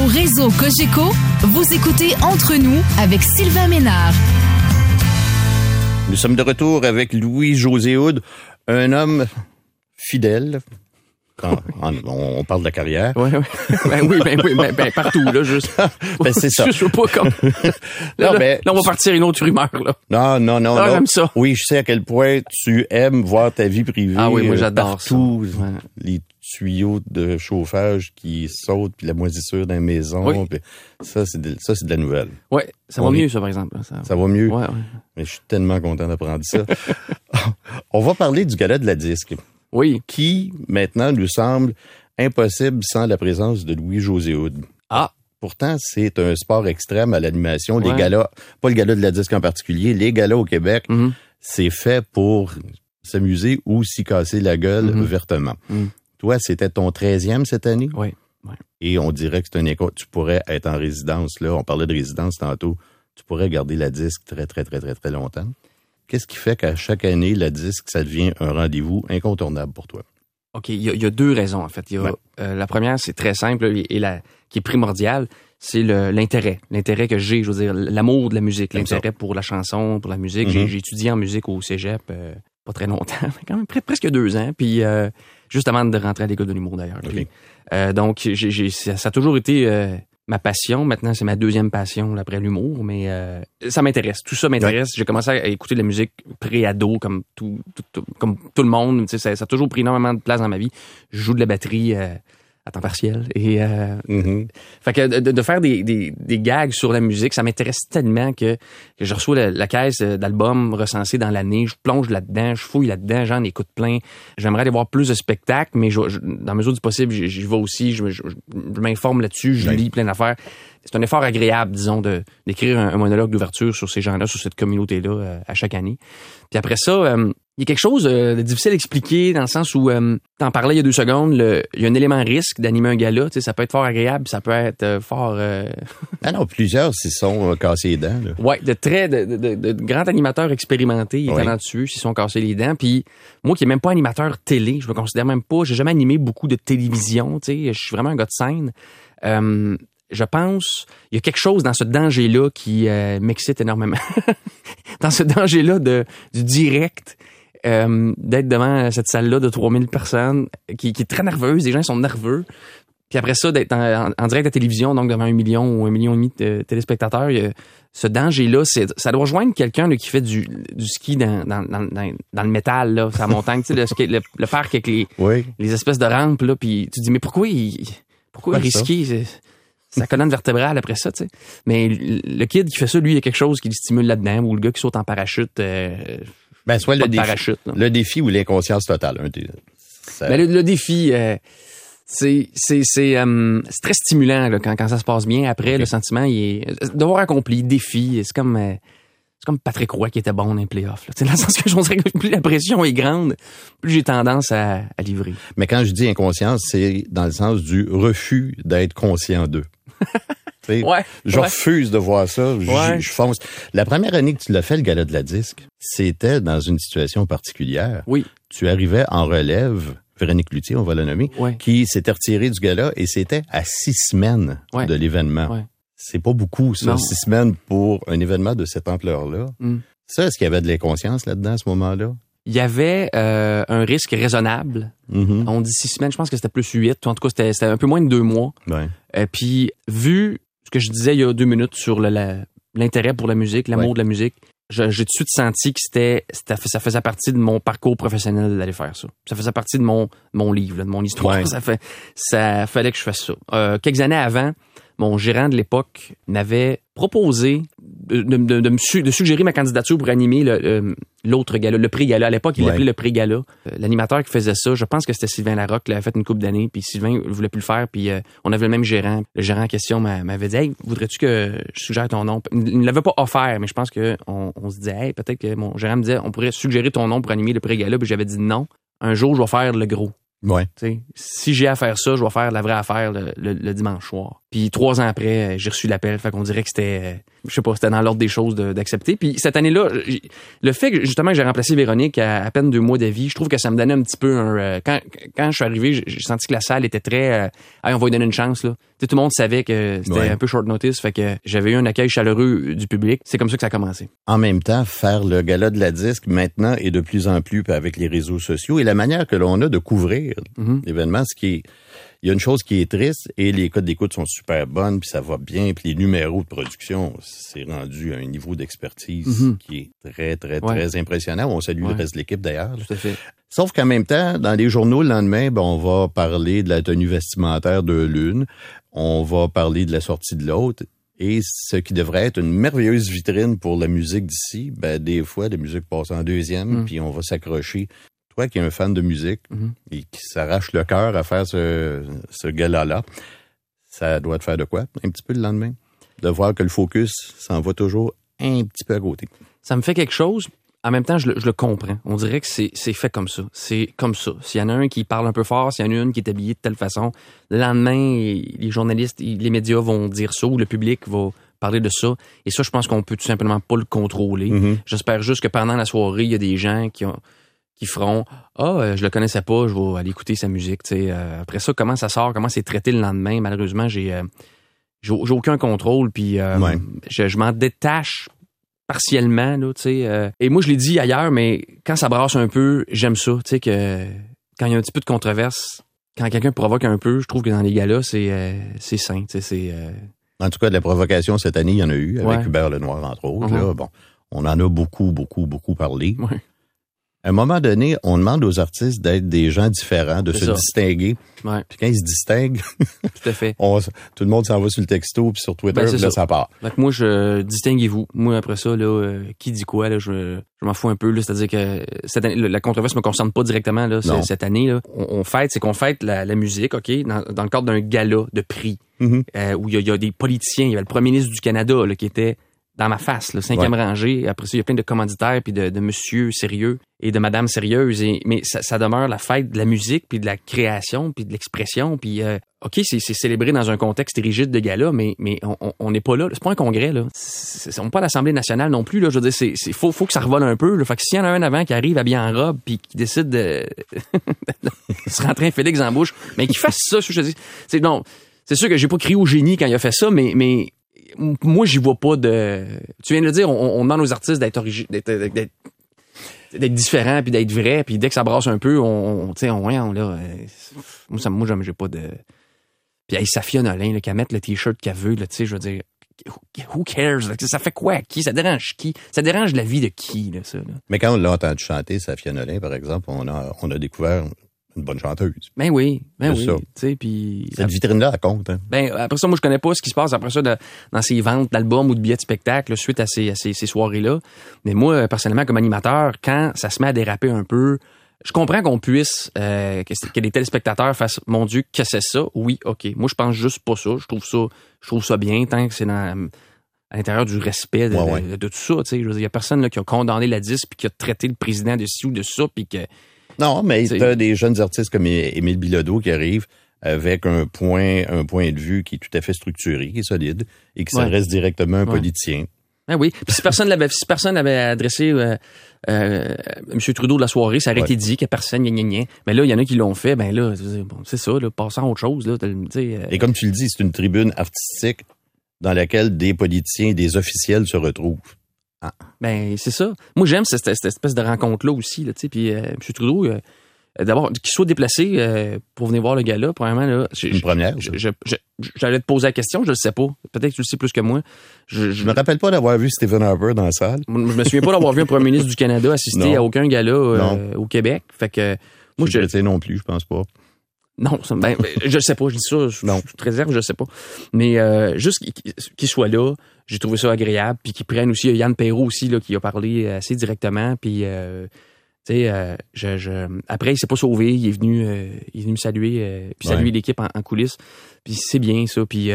réseau Cogeco, vous écoutez Entre nous avec Sylvain Ménard. Nous sommes de retour avec Louis-José Houd, un homme fidèle. On parle de la carrière. Oui. Ben, partout, là, juste. Ben, c'est ça. Je veux pas comme. Là, on va partir une autre rumeur, là. Non. J'aime ça. Oui, je sais à quel point tu aimes voir ta vie privée. Ah oui, moi, j'adore partout, ça. Ouais. Les tuyaux de chauffage qui sautent, puis la moisissure dans la maison. Oui. Puis ça, c'est de la nouvelle. Oui, ça va mieux, ça, par exemple. Ça va mieux? Oui. Mais je suis tellement content d'apprendre ça. On va parler du gala de la disque. Oui. Qui, maintenant, nous semble impossible sans la présence de Louis-José Houd. Ah! Pourtant, c'est un sport extrême à l'animation. Ouais. Les galas, pas le gala de la disque en particulier, les galas au Québec, c'est fait pour s'amuser ou s'y casser la gueule vertement. Toi, c'était ton 13e cette année? Oui. Et on dirait que c'est une école. Tu pourrais être en résidence, là. On parlait de résidence tantôt. Tu pourrais garder la disque très, très, très, très, très longtemps. Qu'est-ce qui fait qu'à chaque année, la disque, ça devient un rendez-vous incontournable pour toi? OK, il y a deux raisons, en fait. La première, c'est très simple et qui est primordiale, c'est l'intérêt. L'intérêt que j'ai, je veux dire, l'amour de la musique, l'intérêt pour la chanson, pour la musique. J'ai étudié en musique au cégep, pas très longtemps, mais quand même presque 2 ans, puis juste avant de rentrer à l'école de l'humour, d'ailleurs. Okay. Puis, donc, ça a toujours été ma passion. Maintenant, c'est ma deuxième passion après l'humour, mais ça m'intéresse. Tout ça m'intéresse. Ouais. J'ai commencé à écouter de la musique pré-ado comme tout le monde. Tu sais, ça a toujours pris énormément de place dans ma vie. Je joue de la batterie à temps partiel. Et fait que de faire des gags sur la musique, ça m'intéresse tellement que je reçois la caisse d'albums recensés dans l'année, je plonge là-dedans, je fouille là-dedans, j'en écoute plein. J'aimerais aller voir plus de spectacles, mais dans la mesure du possible, j'y vais aussi, je m'informe là-dessus, je lis plein d'affaires. C'est un effort agréable, disons, d'écrire un monologue d'ouverture sur ces gens-là, sur cette communauté-là, à chaque année. Puis après ça, il y a quelque chose de difficile à expliquer dans le sens où, t'en parlais il y a 2 secondes, il y a un élément risque d'animer un gala, tu sais, ça peut être fort agréable, ça peut être fort... Ah non, plusieurs s'y sont cassés les dents, là. Ouais, de grands animateurs expérimentés, ils étaient là-dessus, s'ils sont cassés les dents, puis moi qui est même pas animateur télé, je me considère même pas, j'ai jamais animé beaucoup de télévision, tu sais, je suis vraiment un gars de scène. Je pense, il y a quelque chose dans ce danger-là qui m'excite énormément. Dans ce danger-là du direct, d'être devant cette salle-là de 3000 personnes qui est très nerveuse, les gens sont nerveux. Puis après ça, d'être en direct à la télévision, donc devant 1 million ou 1,5 million de téléspectateurs, ce danger-là, ça doit rejoindre quelqu'un là, qui fait du ski dans le métal, là, sur la montagne, tu sais, le parc avec les espèces de rampes, là, puis tu te dis, mais pourquoi risquer sa colonne vertébrale après ça, tu sais. Mais le kid qui fait ça, lui, il y a quelque chose qui le stimule là-dedans, ou le gars qui saute en parachute. Soit le défi ou l'inconscience totale. Mais le défi, c'est très stimulant là, quand ça se passe bien. Après, le sentiment, il est devoir accompli, défi. C'est comme Patrick Roy qui était bon dans les playoffs. Dans le sens que je dirais que plus la pression est grande, plus j'ai tendance à livrer. Mais quand je dis inconscience, c'est dans le sens du refus d'être conscient d'eux. Je refuse de voir ça. Je fonce. La première année que tu l'as fait, le gala de la disque, c'était dans une situation particulière. Oui. Tu arrivais en relève, Véronique Cloutier, on va la nommer, qui s'était retirée du gala et c'était à 6 semaines de l'événement. Ouais. C'est pas beaucoup, ça, 6 semaines pour un événement de cette ampleur-là. Ça, est-ce qu'il y avait de l'inconscience là-dedans à ce moment-là? Il y avait un risque raisonnable. On dit 6 semaines, je pense que c'était plus 8. En tout cas, c'était un peu moins de 2 mois. Puis, vu ce que je disais il y a 2 minutes sur l'intérêt pour la musique, l'amour de la musique, j'ai tout de suite senti que ça faisait partie de mon parcours professionnel d'aller faire ça. Ça faisait partie de mon livre, de mon histoire. Ça fallait que je fasse ça. Quelques années avant, mon gérant de l'époque m'avait proposé de suggérer ma candidature pour animer l'autre gala, le prix-gala. À l'époque, il l'appelait le prix-gala. L'animateur qui faisait ça, je pense que c'était Sylvain Larocque, qui l'avait fait une couple d'années, puis Sylvain voulait plus le faire, puis on avait le même gérant. Le gérant en question m'avait dit « Hey, voudrais-tu que je suggère ton nom? » Il ne l'avait pas offert, mais je pense que on se disait « Hey, peut-être que mon gérant me disait « On pourrait suggérer ton nom pour animer le prix-gala. » Puis j'avais dit « Non, un jour, je vais faire le gros. » T'sais, si j'ai à faire ça, je vais faire la vraie affaire le dimanche soir. Puis 3 ans après, j'ai reçu l'appel. Fait qu'on dirait que c'était, je sais pas, c'était dans l'ordre des choses d'accepter. Puis cette année-là, le fait que justement que j'ai remplacé Véronique à peine 2 mois d'avis, je trouve que ça me donnait un petit peu quand je suis arrivé, j'ai senti que la salle était très, hey, on va lui donner une chance là. tout le monde savait que c'était un peu short notice, fait que j'avais eu un accueil chaleureux du public. C'est comme ça que ça a commencé. En même temps, faire le gala de la disque maintenant est de plus en plus avec les réseaux sociaux et la manière que l'on a de couvrir l'événement, il y a une chose qui est triste et les codes d'écoute sont super bonnes puis ça va bien puis les numéros de production, c'est rendu à un niveau d'expertise qui est très, très, très impressionnant. On salue le reste de l'équipe d'ailleurs. Tout à fait. Sauf qu'en même temps, dans les journaux le lendemain, on va parler de la tenue vestimentaire de l'une, on va parler de la sortie de l'autre. Et ce qui devrait être une merveilleuse vitrine pour la musique d'ici, des fois, la musique passe en deuxième, puis on va s'accrocher. Toi qui es un fan de musique et qui s'arrache le cœur à faire ce gala-là, ça doit te faire de quoi, un petit peu le lendemain? De voir que le focus s'en va toujours un petit peu à côté. Ça me fait quelque chose. En même temps, je le comprends. On dirait que c'est fait comme ça. C'est comme ça. S'il y en a un qui parle un peu fort, s'il y en a une qui est habillée de telle façon, le lendemain, les journalistes, les médias vont dire ça ou le public va parler de ça. Et ça, je pense qu'on peut tout simplement pas le contrôler. J'espère juste que pendant la soirée, il y a des gens qui feront « je le connaissais pas, je vais aller écouter sa musique. » Après ça, comment ça sort, comment c'est traité le lendemain, malheureusement, j'ai aucun contrôle. Puis je m'en détache partiellement, là, tu sais. Et moi, je l'ai dit ailleurs, mais quand ça brasse un peu, j'aime ça, tu sais, que quand il y a un petit peu de controverse, quand quelqu'un provoque un peu, je trouve que dans les galas, c'est sain, tu sais, En tout cas, de la provocation, cette année, il y en a eu, avec Hubert Lenoir, entre autres. Là, on en a beaucoup parlé. Ouais. À un moment donné, on demande aux artistes d'être des gens différents, de se distinguer. Ouais. Puis quand ils se distinguent, tout à fait. Tout le monde s'en va sur le texto puis sur Twitter, puis là, ça part. Donc moi, distinguez-vous. Moi, après ça, là, qui dit quoi, là, je m'en fous un peu. Là, c'est-à-dire que cette année, la controverse me concerne pas directement là, cette année. Là, on fête la musique, ok, dans le cadre d'un gala de prix où il y a des politiciens. Il y avait le premier ministre du Canada là, qui était dans ma face, le 5e rangée. Après ça, il y a plein de commanditaires puis de monsieur sérieux et de madame sérieuse. Mais ça demeure la fête de la musique puis de la création puis de l'expression. Puis OK, c'est célébré dans un contexte rigide de gala, mais on n'est pas là. C'est pas un congrès, là. On n'est pas à l'Assemblée nationale non plus, là. Je veux dire, faut que ça revole un peu, là. Fait que s'il y en a un avant qui arrive habillé en robe puis qui décide de se rentrer un Félix en bouche, mais qu'il fasse ça, je dis. C'est sûr que j'ai pas crié au génie quand il a fait ça, mais moi, j'y vois pas de... Tu viens de le dire, on demande aux artistes d'être différents puis d'être vrais, puis dès que ça brasse un peu, voyons, là... Moi, j'ai pas de... Puis Safia Nolin, là, qu'elle mette le t-shirt qu'elle veut, là, tu sais, je veux dire... Who cares? Ça fait quoi à qui? Ça dérange qui? Ça dérange la vie de qui, là, ça? Là? Mais quand on l'a entendu chanter, Safia Nolin, par exemple, on a découvert... une bonne chanteuse. Ben oui. Tu sais, puis cette vitrine-là, elle compte. Hein? Ben après ça, moi je connais pas ce qui se passe après ça dans ses ventes d'albums ou de billets de spectacle là, suite à ces soirées-là. Mais moi, personnellement, comme animateur, quand ça se met à déraper un peu, je comprends qu'on puisse que les téléspectateurs fassent mon Dieu, que c'est ça. Oui, ok. Moi, je pense juste pas ça. Je trouve ça bien tant que c'est à l'intérieur du respect de tout ça. Tu sais, il y a personne là qui a condamné la disque puis qui a traité le président de ci ou de ça puis que non, mais il y a des jeunes artistes comme Émile Bilodeau qui arrivent avec un point de vue qui est tout à fait structuré, qui est solide, et qui s'adresse directement à un politicien. Ah oui. Puis si personne l'avait adressé M. Trudeau de la soirée, ça aurait été dit que personne gna. Mais là, il y en a qui l'ont fait, ben là, c'est ça, là, passant à autre chose. Là, Et comme tu le dis, c'est une tribune artistique dans laquelle des politiciens et des officiels se retrouvent. Ah. Ben, c'est ça. Moi, j'aime cette espèce de rencontre-là aussi, là, tu sais. Puis, M. Trudeau, d'abord, qu'il soit déplacé pour venir voir le gala, premièrement, là. Une première. J'allais te poser la question, je le sais pas. Peut-être que tu le sais plus que moi. Je me rappelle pas d'avoir vu Stephen Harper dans la salle. Je me souviens pas d'avoir vu un premier ministre du Canada assister à aucun gala au Québec. Fait que, moi, je le sais non plus, je pense pas. Non, je sais pas, je dis ça, je suis très réserve, je sais pas. Mais juste qu'il soit là, j'ai trouvé ça agréable, puis qu'il prenne aussi Yann Perrault aussi là qui a parlé assez directement, puis tu sais après il s'est pas sauvé, il est venu me saluer puis saluer l'équipe en coulisses. Puis c'est bien ça, puis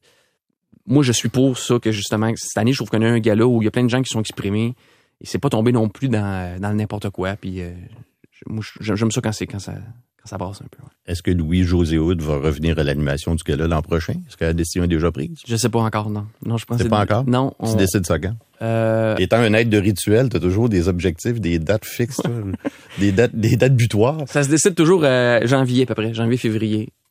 moi je suis pour ça que justement cette année je trouve qu'on a un gala où il y a plein de gens qui sont exprimés et c'est pas tombé non plus dans n'importe quoi, puis moi j'aime ça quand ça brasse un peu. Ouais. Est-ce que Louis-José Hood va revenir à l'animation du gala l'an prochain? Est-ce que la décision est déjà prise? Je sais pas encore, non. Non, je pense c'est pas encore? Non. Tu décides ça quand? Étant un être de rituel, t'as toujours des objectifs, des dates fixes, des dates butoirs. Ça se décide toujours janvier à peu près, janvier-février.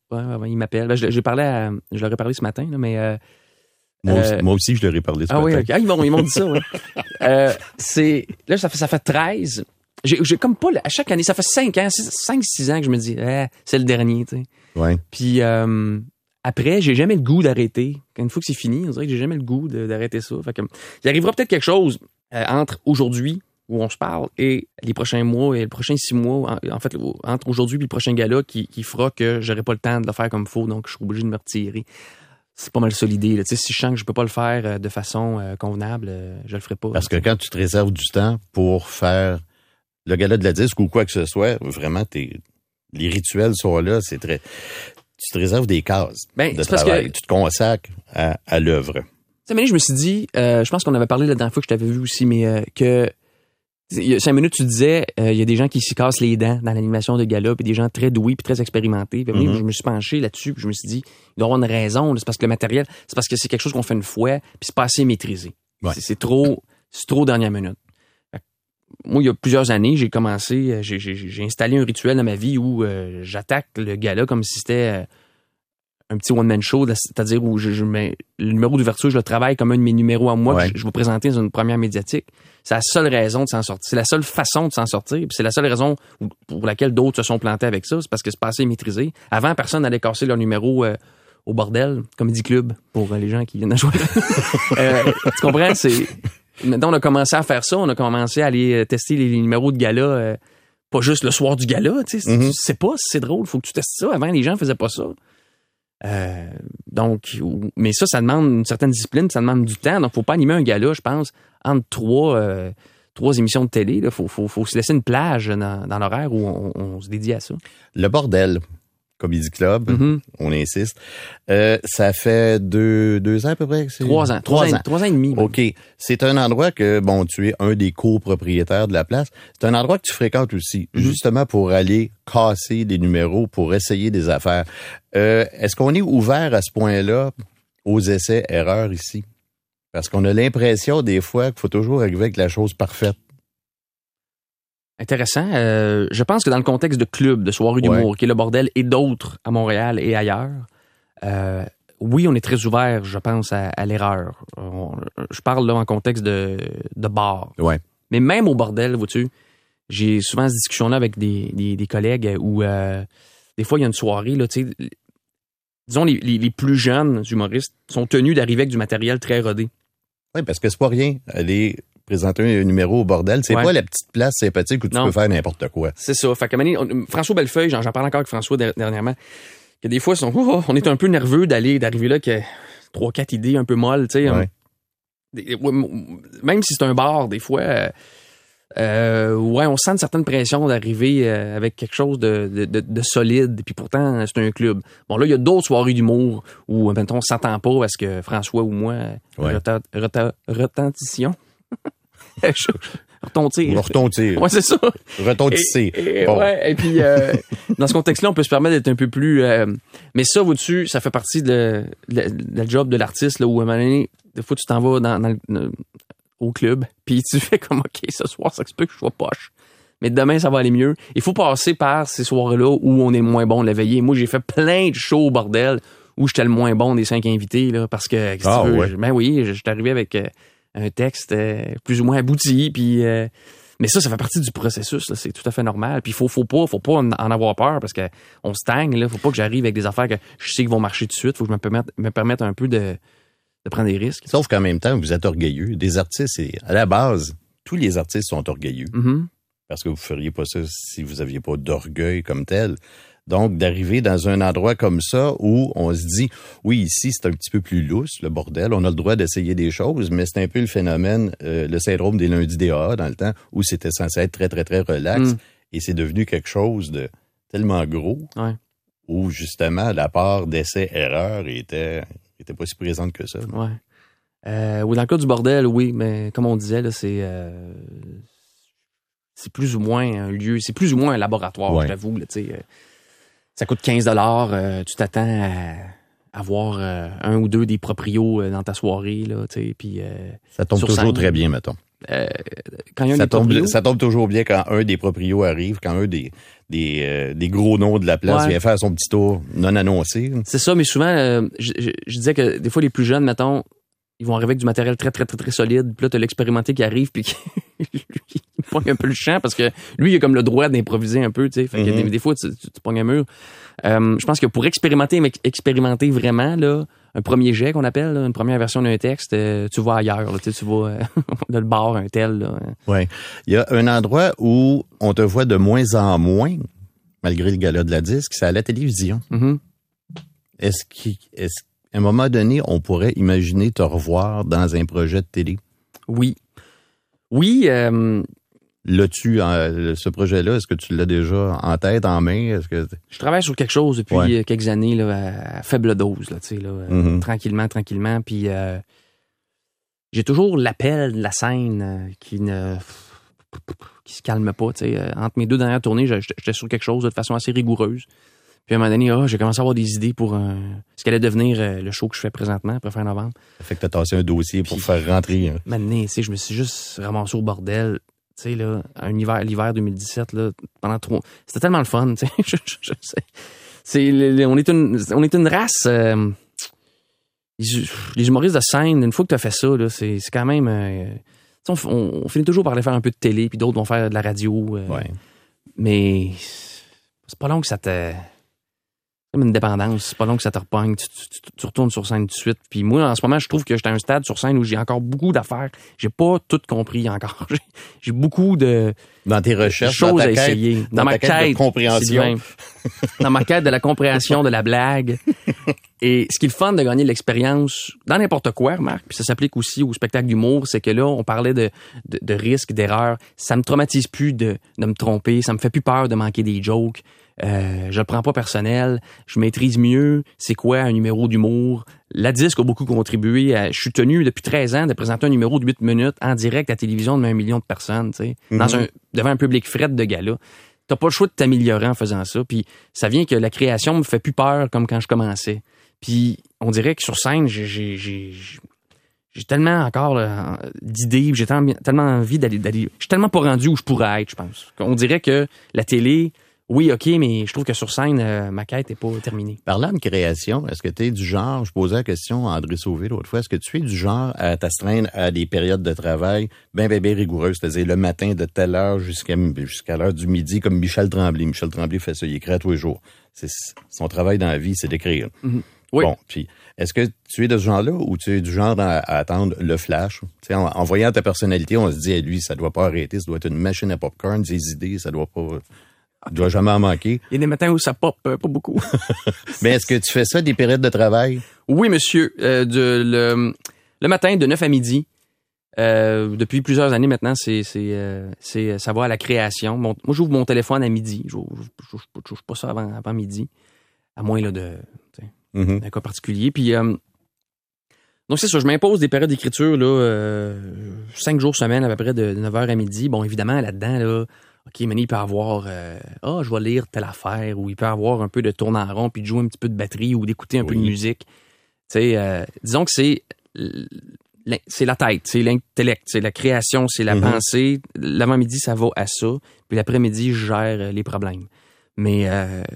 il m'appelle. Ben, je leur ai parlé ce matin, là, mais... Moi aussi, je leur ai parlé ce matin. Oui, okay. Ils m'ont dit ça, oui. Là, ça fait 13. J'ai comme pas... À chaque année, ça fait 5-6 ans que je me dis, c'est le dernier, tu sais. Ouais. Puis après, j'ai jamais le goût d'arrêter. Une fois que c'est fini, on dirait que j'ai jamais le goût d'arrêter ça. Fait que, il arrivera peut-être quelque chose entre aujourd'hui, où on se parle, et les prochains mois et les prochains 6 mois, en fait, entre aujourd'hui et le prochain gala, qui fera que j'aurai pas le temps de le faire comme il faut, donc je serai obligé de me retirer. C'est pas mal ça l'idée. Là. Si je sens que je peux pas le faire de façon convenable, je le ferai pas. Parce que quand tu te réserves du temps pour faire le gala de la disque ou quoi que ce soit, vraiment, les rituels sont là, c'est très... Tu te réserves des cases de travail. Tu te consacres à l'œuvre. Tu sais, je me suis dit, je pense qu'on avait parlé la dernière fois que je t'avais vu aussi, mais que... Il y a 5 minutes, tu disais, il y a des gens qui s'y cassent les dents dans l'animation de gala, puis des gens très doués puis très expérimentés. Puis je me suis penché là-dessus, puis je me suis dit, il doit y avoir une raison. C'est parce que le matériel, c'est parce que c'est quelque chose qu'on fait une fois, puis c'est pas assez maîtrisé. Ouais. C'est trop dernière minute. Moi, il y a plusieurs années, j'ai commencé, j'ai installé un rituel dans ma vie où j'attaque le gala comme si c'était un petit one-man show, c'est-à-dire où je mets le numéro d'ouverture, je le travaille comme un de mes numéros à moi, ouais. que je vais présenter dans une première médiatique. C'est la seule raison de s'en sortir. C'est la seule façon de s'en sortir. Puis c'est la seule raison pour laquelle d'autres se sont plantés avec ça. C'est parce que c'est pas assez maîtrisé. Avant, personne n'allait casser leur numéro au bordel, Comedy Club, pour les gens qui viennent à jouer. Tu comprends? Maintenant, on a commencé à faire ça. On a commencé à aller tester les numéros de gala, pas juste le soir du gala. Tu sais pas si c'est drôle. Faut que tu testes ça. Avant, les gens faisaient pas ça. Donc, mais ça demande une certaine discipline, ça demande du temps. Donc, faut pas animer un gala, je pense, entre trois émissions de télé. Il faut se laisser une plage dans l'horaire où on se dédie à ça. Le bordel, Comedy Club, on insiste. Ça fait deux ans à peu près? 3 ans. 3 ans et demi. OK. C'est un endroit que, tu es un des copropriétaires de la place. C'est un endroit que tu fréquentes aussi, justement pour aller casser des numéros, pour essayer des affaires. Est-ce qu'on est ouvert à ce point-là aux essais-erreurs ici? Parce qu'on a l'impression, des fois, qu'il faut toujours arriver avec la chose parfaite. Intéressant. Je pense que dans le contexte de club, de soirée d'humour, qui est le bordel, et d'autres à Montréal et ailleurs, oui, on est très ouvert, je pense, à l'erreur. Je parle là en contexte de bar. Ouais. Mais même au bordel, vois-tu, j'ai souvent cette discussion-là avec des collègues où des fois, il y a une soirée, là, tu sais, disons, les plus jeunes humoristes sont tenus d'arriver avec du matériel très rodé. Oui, parce que c'est pas rien. Aller présenter un numéro au bordel, c'est pas la petite place sympathique où tu peux faire n'importe quoi. C'est ça. Fait que François Bellefeuille, j'en parle encore avec François dernièrement, que des fois, on est un peu nerveux d'arriver là, que 3-4 idées un peu molles, tu sais. Même si c'est un bar, des fois, on sent une certaine pression d'arriver avec quelque chose de solide, puis pourtant, c'est un club. Bon, là, il y a d'autres soirées d'humour où, mettons, on s'entend pas parce que François ou moi, retentission. Retontir. Ouais, c'est ça. Retontisser. Et puis, dans ce contexte-là, on peut se permettre d'être un peu plus... mais ça, au-dessus, ça fait partie de la job de l'artiste, là, où à un moment donné, des fois, tu t'en vas au club, puis tu fais comme, OK, ce soir, ça se peut que je sois poche. Mais demain, ça va aller mieux. Il faut passer par ces soirs-là où on est moins bon de la veiller. Moi, j'ai fait plein de shows au bordel où j'étais le moins bon des 5 invités, là, parce que, ben oui, j'étais arrivé avec un texte plus ou moins abouti, puis... mais ça fait partie du processus, là, c'est tout à fait normal. Puis faut pas en avoir peur, parce que on stagne, là. Faut pas que j'arrive avec des affaires que je sais qu'ils vont marcher tout de suite. Faut que je me permette un peu de prendre des risques. Sauf qu'en même temps, vous êtes orgueilleux. Des artistes, à la base, tous les artistes sont orgueilleux. Parce que vous feriez pas ça si vous aviez pas d'orgueil comme tel. Donc, d'arriver dans un endroit comme ça où on se dit, oui, ici, c'est un petit peu plus lousse, le bordel, on a le droit d'essayer des choses, mais c'est un peu le phénomène, le syndrome des lundis DAA dans le temps, où c'était censé être très, très, très relax, et c'est devenu quelque chose de tellement gros, où justement, la part d'essais-erreurs était pas si présente que ça. Ouais. Ou dans le cas du bordel, oui, mais comme on disait, là, c'est plus ou moins un lieu, c'est plus ou moins un laboratoire, je t'avoue, là, tu sais. Ça coûte 15$, tu t'attends à avoir un ou deux des proprios dans ta soirée, là, tu sais, puis... ça tombe toujours très bien, mettons. quand il y a ça tombe toujours bien quand un des proprios arrive, quand un des gros noms de la place vient faire son petit tour non annoncé. C'est ça, mais souvent, je disais que des fois, les plus jeunes, mettons, ils vont arriver avec du matériel très, très, très, très solide. Puis là, t'as l'expérimenté qui arrive, puis il pogne un peu le champ, parce que lui, il a comme le droit d'improviser un peu, tu sais. Fait que des fois, tu pognes un mur. Je pense que pour expérimenter vraiment, là, un premier jet qu'on appelle, là, une première version d'un texte, tu vas ailleurs, là, tu vas dans le bar, un tel. Là. Ouais. Il y a un endroit où on te voit de moins en moins, malgré le gala de la disque, c'est à la télévision. Mm-hmm. Est-ce qu'à un moment donné, on pourrait imaginer te revoir dans un projet de télé? Oui. L'as-tu, ce projet-là, est-ce que tu l'as déjà en tête, en main? Est-ce que je travaille sur quelque chose depuis quelques années là, à faible dose, là, tu sais, là, tranquillement. Puis j'ai toujours l'appel de la scène qui se calme pas. Tu sais, entre mes 2 dernières tournées, j'étais sur quelque chose de façon assez rigoureuse. Puis à un moment donné, j'ai commencé à avoir des idées pour ce qu'allait devenir le show que je fais présentement, après fin novembre. Ça fait que t'as tassé un dossier pour faire rentrer. Maintenant, tu sais, je me suis juste ramassé au bordel. Tu sais, là, l'hiver 2017, là, pendant 3... C'était tellement le fun, tu sais. Je sais. On est une race... les humoristes de scène, une fois que tu as fait ça, là, c'est quand même... on finit toujours par aller faire un peu de télé, puis d'autres vont faire de la radio. Mais c'est pas long que ça te... comme une dépendance, c'est pas long que ça te repogne, tu retournes sur scène tout de suite. Puis moi, en ce moment, je trouve que j'étais à un stade sur scène où j'ai encore beaucoup d'affaires. J'ai pas tout compris encore. J'ai beaucoup de... Dans tes recherches, choses à essayer. Dans ma quête de compréhension. Dans ma quête de la compréhension de la blague. Et ce qui est le fun de gagner de l'expérience dans n'importe quoi, Marc, puis ça s'applique aussi au spectacle d'humour, c'est que là, on parlait de risques, d'erreurs. Ça me traumatise plus de me tromper. Ça me fait plus peur de manquer des jokes. Je le prends pas personnel. Je maîtrise mieux c'est quoi un numéro d'humour. La disque a beaucoup contribué. Je suis tenu depuis 13 ans de présenter un numéro de 8 minutes en direct à la télévision devant 1 million de personnes, tu sais, devant un public fret de gala. T'as pas le choix de t'améliorer en faisant ça. Puis ça vient que la création me fait plus peur comme quand je commençais. Puis on dirait que sur scène, j'ai tellement encore d'idées, j'ai tellement envie d'aller. Je suis tellement pas rendu où je pourrais être, je pense. On dirait que la télé, oui, OK, mais je trouve que sur scène, ma quête n'est pas terminée. Parlant de création, est-ce que tu es du genre, je posais la question à André Sauvé l'autre fois, est-ce que tu es du genre à t'astreindre à des périodes de travail bien rigoureuses, c'est-à-dire le matin de telle heure jusqu'à l'heure du midi, comme Michel Tremblay. Michel Tremblay fait ça, il écrit à tous les jours. Son travail dans la vie, c'est d'écrire. Mm-hmm. Oui. Bon, puis est-ce que tu es de ce genre-là ou tu es du genre à attendre le flash? Tu sais, en voyant ta personnalité, on se dit, lui, ça doit pas arrêter, ça doit être une machine à popcorn, des idées, ça doit pas... Il doit jamais en manquer. Il y a des matins où ça pop, pas beaucoup. Mais est-ce que tu fais ça des périodes de travail? Oui, monsieur. Le matin, de 9 à midi. Depuis plusieurs années maintenant, ça va à la création. Moi, j'ouvre mon téléphone à midi. Je touche pas ça avant midi. À moins là, d'un cas particulier. Puis, donc, c'est ça. Je m'impose des périodes d'écriture, là, 5 jours semaine, à peu près de 9h à midi. Bon, évidemment, là-dedans, là, OK, mais il peut avoir je vais lire telle affaire, ou il peut avoir un peu de tourner en rond puis de jouer un petit peu de batterie ou d'écouter un peu de musique. Tu sais, disons que c'est la tête, c'est l'intellect, c'est la création, c'est la pensée. L'avant-midi, ça va à ça, puis l'après-midi, je gère les problèmes. Mais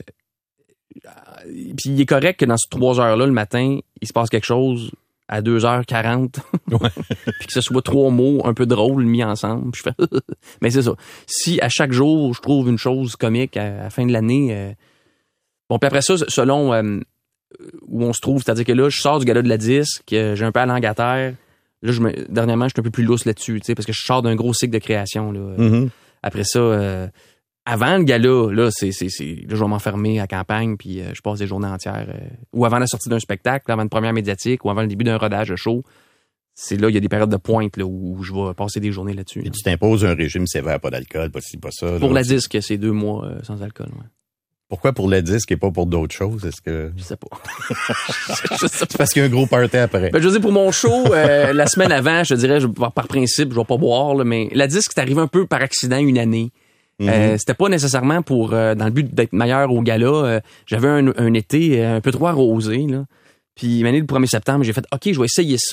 puis il est correct que dans ces 3 heures-là, le matin, il se passe quelque chose à 2h40, puis que ce soit 3 mots un peu drôles mis ensemble. Je fais mais c'est ça. Si à chaque jour, je trouve une chose comique à la fin de l'année... Bon, puis après ça, selon où on se trouve, c'est-à-dire que là, je sors du gala de la disque, j'ai un peu la langue à terre. Là, dernièrement, je suis un peu plus lousse là-dessus, tu sais, parce que je sors d'un gros cycle de création. Là. Après ça... avant le gala, là, là, je vais m'enfermer à campagne, puis je passe des journées entières. Ou avant la sortie d'un spectacle, avant une première médiatique, ou avant le début d'un rodage de show. C'est là, il y a des périodes de pointe là, où je vais passer des journées là-dessus. Et tu t'imposes un régime sévère, pas d'alcool, pas ci, pas ça. Pour la disque, c'est 2 mois sans alcool, ouais. Pourquoi pour la disque et pas pour d'autres choses? Est-ce que... Je sais pas. C'est parce qu'il y a un gros party après. Ben, je veux dire, pour mon show, la semaine avant, je te dirais, par principe, je vais pas boire, là, mais la disque, c'est arrivé un peu par accident une année. C'était pas nécessairement pour dans le but d'être meilleur au gala. J'avais un été un peu trop arrosé, là. Puis une année, le 1er septembre, j'ai fait OK, je vais essayer ça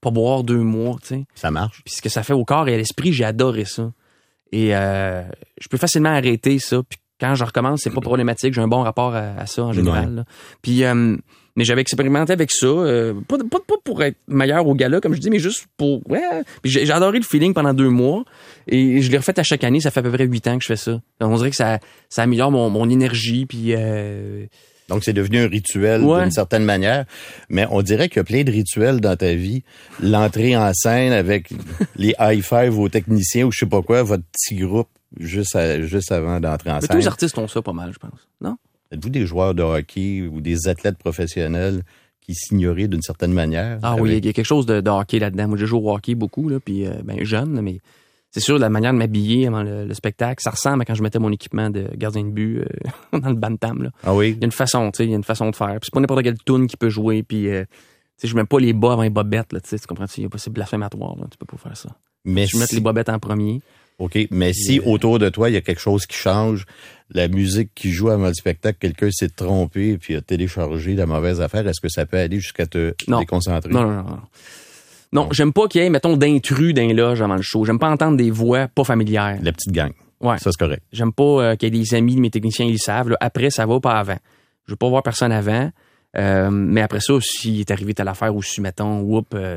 pas boire 2 mois, tu sais. Ça marche. Puis ce que ça fait au corps et à l'esprit, j'ai adoré ça. Et je peux facilement arrêter ça. Puis quand je recommence, c'est pas problématique. J'ai un bon rapport à ça en général. Là. Puis mais j'avais expérimenté avec ça, pas pour être meilleur au gala, comme je dis, mais juste pour... Ouais. Puis j'ai adoré le feeling pendant 2 mois. Et je l'ai refait à chaque année. Ça fait à peu près 8 ans que je fais ça. Donc, on dirait que ça améliore mon énergie. Puis... Donc, c'est devenu un rituel d'une certaine manière. Mais on dirait qu'il y a plein de rituels dans ta vie. L'entrée en scène avec les high-five aux techniciens ou je sais pas quoi, votre petit groupe juste avant d'entrer en scène. Tous les artistes ont ça pas mal, je pense. Non? Êtes-vous des joueurs de hockey ou des athlètes professionnels qui s'ignoraient d'une certaine manière? Ah oui, il y a quelque chose de hockey là-dedans. Moi, je joue au hockey beaucoup, là, puis jeune, mais c'est sûr, la manière de m'habiller avant le spectacle, ça ressemble à quand je mettais mon équipement de gardien de but dans le bantam. Là. Ah oui? Il y a une façon, tu sais, il y a une façon de faire. Puis c'est pas n'importe quelle toune qui peut jouer, puis tu sais, je mets pas les bas avant les bobettes, là, tu comprends? Il y a pas, c'est blasphématoire, là, tu peux pas faire ça. Mais je mets les bobettes en premier. OK, mais si autour de toi, il y a quelque chose qui change, la musique qui joue avant le spectacle, quelqu'un s'est trompé puis a téléchargé la mauvaise affaire, est-ce que ça peut aller jusqu'à te déconcentrer? Non, j'aime pas qu'il y ait, mettons, d'intrus dans les loges avant le show. J'aime pas entendre des voix pas familières. La petite gang. Ouais. Ça, c'est correct. J'aime pas qu'il y ait des amis de mes techniciens, ils le savent. Là. Après, ça va pas avant. Je veux pas voir personne avant. Mais après ça, s'il est arrivé telle affaire ou si, mettons,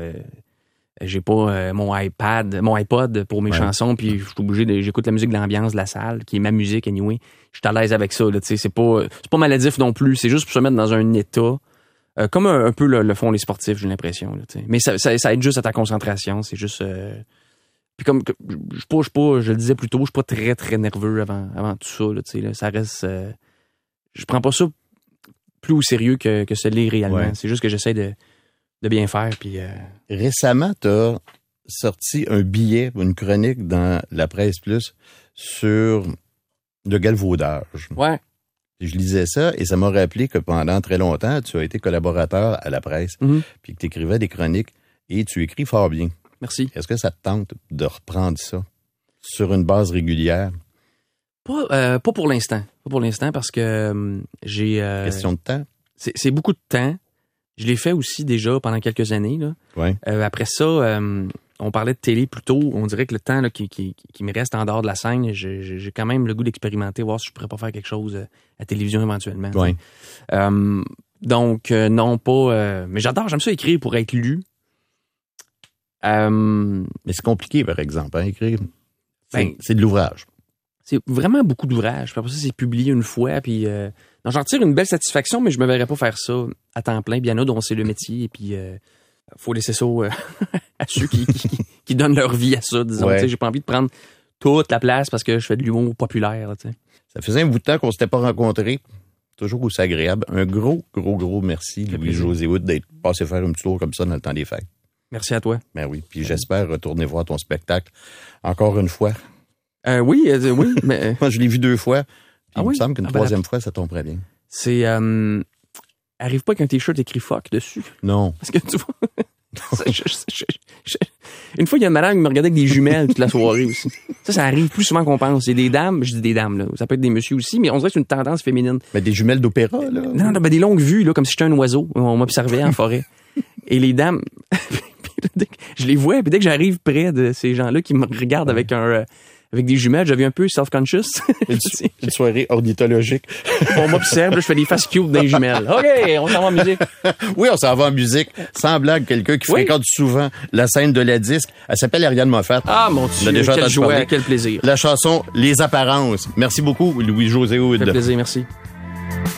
j'ai pas mon iPod pour mes chansons, puis je suis obligé j'écoute la musique de l'ambiance de la salle, qui est ma musique anyway. Je suis à l'aise avec ça, là, tu sais, c'est pas maladif non plus, c'est juste pour se mettre dans un état, comme un peu le font les sportifs, j'ai l'impression, là, tu sais. Mais ça aide juste à ta concentration, c'est juste... Puis comme, je le disais plus tôt, je suis pas très, très nerveux avant tout ça, là, tu sais, là, ça reste... je prends pas ça plus au sérieux que ce l'est réellement, c'est juste que j'essaie de bien faire. Puis récemment, tu as sorti un billet, une chronique dans la Presse Plus sur le galvaudage. Ouais. Je lisais ça et ça m'a rappelé que pendant très longtemps, tu as été collaborateur à la presse, puis que tu écrivais des chroniques et tu écris fort bien. Merci. Est-ce que ça te tente de reprendre ça sur une base régulière? Pas pour l'instant. Pas pour l'instant parce que j'ai... Question de temps? C'est beaucoup de temps. Je l'ai fait aussi déjà pendant quelques années. Là. Ouais. Après ça, on parlait de télé plus tôt. On dirait que le temps là, qui me reste en dehors de la scène, j'ai quand même le goût d'expérimenter, voir si je pourrais pas faire quelque chose à télévision éventuellement. Ouais. Donc, non, pas... mais j'aime ça écrire pour être lu. Mais c'est compliqué, par exemple, écrire. C'est de l'ouvrage. C'est vraiment beaucoup d'ouvrages. Après ça, c'est publié une fois, puis... Donc, j'en tire une belle satisfaction, mais je me verrais pas faire ça à temps plein. Bien là, dont c'est le métier, et puis faut laisser ça à ceux qui donnent leur vie à ça, disons. Ouais. J'ai pas envie de prendre toute la place parce que je fais de l'humour populaire. T'sais. Ça faisait un bout de temps qu'on s'était pas rencontrés. Toujours aussi agréable. Un gros merci, Louis-José Hood, d'être passé faire un petit tour comme ça dans le temps des fêtes. Merci à toi. Ben oui, puis j'espère retourner voir ton spectacle encore une fois. Oui, mais... Moi, je l'ai vu 2 fois. Il me semble qu'une 3e fois, ça tomberait bien. C'est... arrive pas qu'un t-shirt écrit « fuck » dessus. Non. Parce que tu vois... Une fois, il y a une madame qui me regardait avec des jumelles toute la soirée aussi. Ça arrive plus souvent qu'on pense. C'est des dames, je dis des dames, là. Ça peut être des messieurs aussi, mais on dirait que c'est une tendance féminine. Mais des jumelles d'opéra, là? Non, des longues vues, là, comme si j'étais un oiseau. On m'observait en forêt. Et les dames... je les vois, puis dès que j'arrive près de ces gens-là qui me regardent avec des jumelles, j'avais un peu self-conscious. Une soirée ornithologique. On m'observe, là, je fais des face cubes dans les jumelles. OK, on s'en va en musique. Oui, on s'en va en musique. Sans blague, quelqu'un qui fréquente souvent la scène de la disque. Elle s'appelle Ariane Moffat. Ah, mon Dieu, quelle joie, quel plaisir. La chanson Les Apparences. Merci beaucoup, Louis-José Hood. Ça fait plaisir, merci.